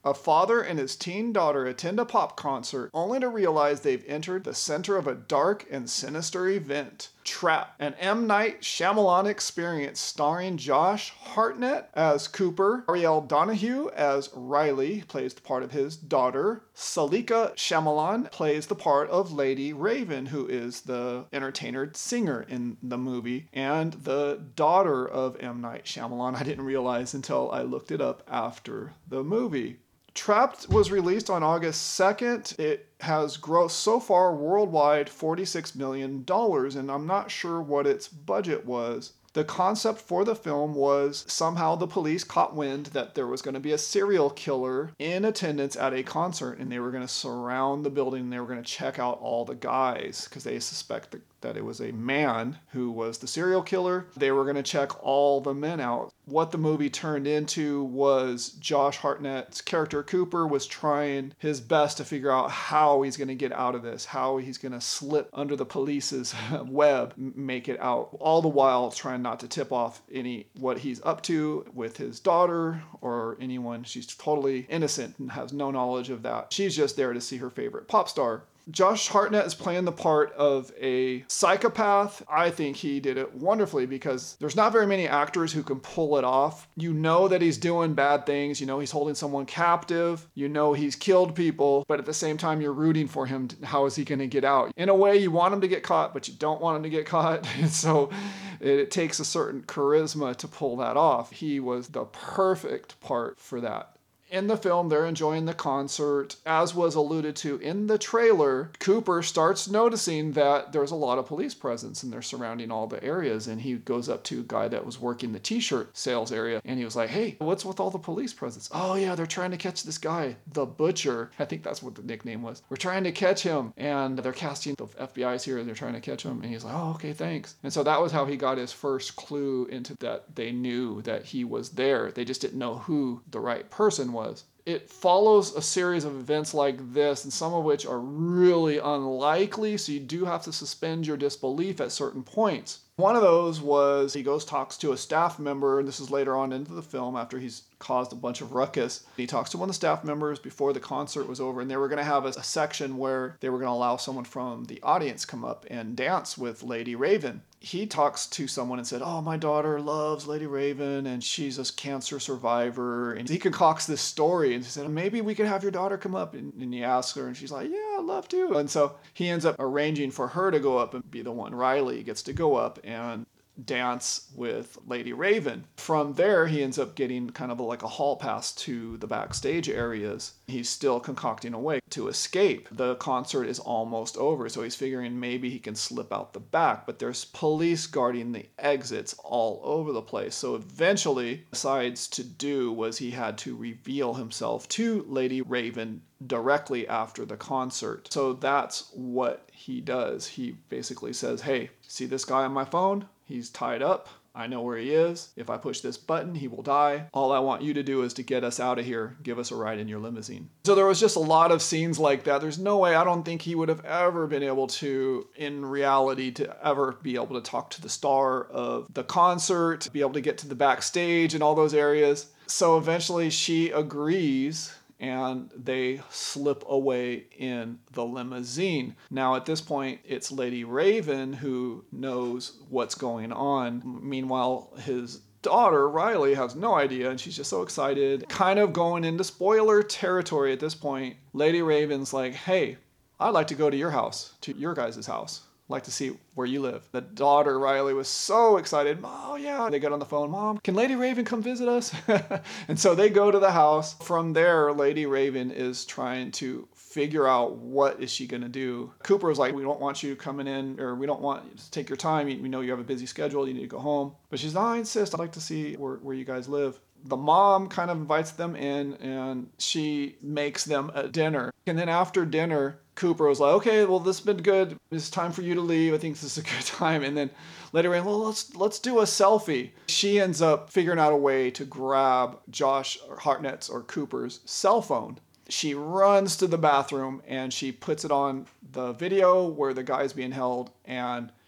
A father and his teen daughter attend a pop concert only to realize they've entered the center of a dark and sinister event. Trap, an M. Night Shyamalan experience starring Josh Hartnett as Cooper, Ariel Donahue as Riley, plays the part of his daughter, Salika Shyamalan plays the part of Lady Raven, who is the entertainer singer in the movie, and the daughter of M. Night Shyamalan. I didn't realize until I looked it up after the movie. Trapped was released on August 2nd. It has grossed so far worldwide $46 million, and I'm not sure what its budget was. The concept for the film was somehow the police caught wind that there was going to be a serial killer in attendance at a concert, and they were going to surround the building and they were going to check out all the guys because they suspect that it was a man who was the serial killer. They were going to check all the men out. What the movie turned into was Josh Hartnett's character Cooper was trying his best to figure out how he's going to get out of this, how he's going to slip under the police's web, make it out, all the while trying not to tip off what he's up to with his daughter or anyone. She's totally innocent and has no knowledge of that. She's just there to see her favorite pop star. Josh Hartnett is playing the part of a psychopath. I think he did it wonderfully because there's not very many actors who can pull it off. You know that he's doing bad things. You know he's holding someone captive. You know he's killed people. But at the same time, you're rooting for him. How is he going to get out? In a way, you want him to get caught, but you don't want him to get caught. So it takes a certain charisma to pull that off. He was the perfect part for that. In the film, they're enjoying the concert. As was alluded to in the trailer, Cooper starts noticing that there's a lot of police presence and they're surrounding all the areas. And he goes up to a guy that was working the t-shirt sales area and he was like, hey, what's with all the police presence? Oh yeah, they're trying to catch this guy, the Butcher. I think that's what the nickname was. We're trying to catch him and they're casting the FBI's here. They're trying to catch him. And he's like, oh, okay, thanks. And so that was how he got his first clue into that they knew that he was there. They just didn't know who the right person was. It follows a series of events like this, and some of which are really unlikely, so you do have to suspend your disbelief at certain points. One of those was he goes talks to a staff member, and this is later on into the film after he's caused a bunch of ruckus. He talks to one of the staff members before the concert was over, and they were going to have a section where they were going to allow someone from the audience come up and dance with Lady Raven. He talks to someone and said, oh, my daughter loves Lady Raven and she's a cancer survivor. And he concocts this story and he said, maybe we could have your daughter come up. And he asks her and she's like, yeah, I'd love to. And so he ends up arranging for her to go up and be the one. Riley gets to go up and dance with Lady Raven. From there, he ends up getting kind of like a hall pass to the backstage areas. He's still concocting a way to escape. The concert is almost over, so he's figuring maybe he can slip out the back, but there's police guarding the exits all over the place. So eventually, decides to do was he had to reveal himself to Lady Raven directly after the concert. So that's what he does. He basically says, hey, see this guy on my phone? He's tied up. I know where he is. If I push this button, he will die. All I want you to do is to get us out of here. Give us a ride in your limousine. So there was just a lot of scenes like that. There's no way, I don't think he would have ever been able to, in reality, to ever be able to talk to the star of the concert, be able to get to the backstage and all those areas. So eventually she agrees and they slip away in the limousine. Now, at this point, it's Lady Raven who knows what's going on. Meanwhile, his daughter, Riley, has no idea, and she's just so excited. Kind of going into spoiler territory at this point. Lady Raven's like, hey, I'd like to go to your house, to your guys' house. Like to see where you live. The daughter, Riley, was so excited. Oh, yeah. They get on the phone. Mom, can Lady Raven come visit us? And so they go to the house. From there, Lady Raven is trying to figure out what is she going to do. Cooper is like, we don't want you coming in, or we don't want you to take your time. We know you have a busy schedule. You need to go home. But she's like, I insist. I'd like to see where you guys live. The mom kind of invites them in and she makes them a dinner. And then after dinner, Cooper was like, okay, well, this has been good. It's time for you to leave. I think this is a good time. And then later on, well, let's do a selfie. She ends up figuring out a way to grab Josh Hartnett's or Cooper's cell phone. She runs to the bathroom and she puts it on the video where the guy's being held and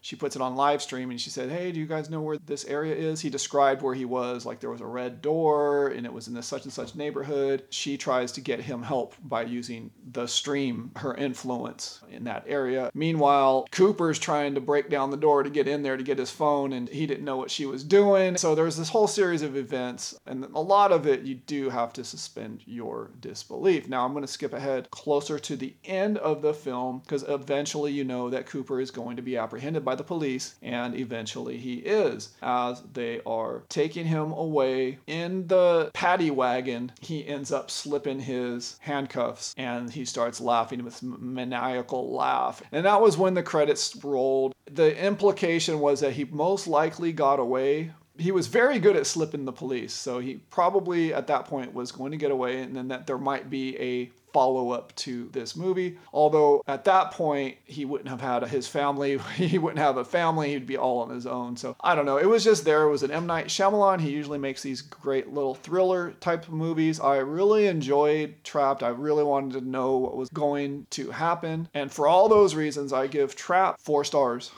she puts it on live stream and she said, hey, do you guys know where this area is? He described where he was, like there was a red door and it was in this such and such neighborhood. She tries to get him help by using the stream, her influence in that area. Meanwhile, Cooper's trying to break down the door to get in there to get his phone, and he didn't know what she was doing. So there's this whole series of events, and a lot of it you do have to suspend your disbelief. Now I'm going to skip ahead closer to the end of the film, because eventually you know that Cooper is going to be apprehended by the police, and eventually he is. As they are taking him away in the paddy wagon, he ends up slipping his handcuffs and he starts laughing with a maniacal laugh. And that was when the credits rolled. The implication was that he most likely got away. He was very good at slipping the police, so he probably at that point was going to get away, and then that there might be a follow-up to this movie. Although at that point, he wouldn't have had his family. He wouldn't have a family. He'd be all on his own. So I don't know. It was just there. It was an M. Night Shyamalan. He usually makes these great little thriller type of movies. I really enjoyed Trapped. I really wanted to know what was going to happen. And for all those reasons, I give Trapped 4 stars.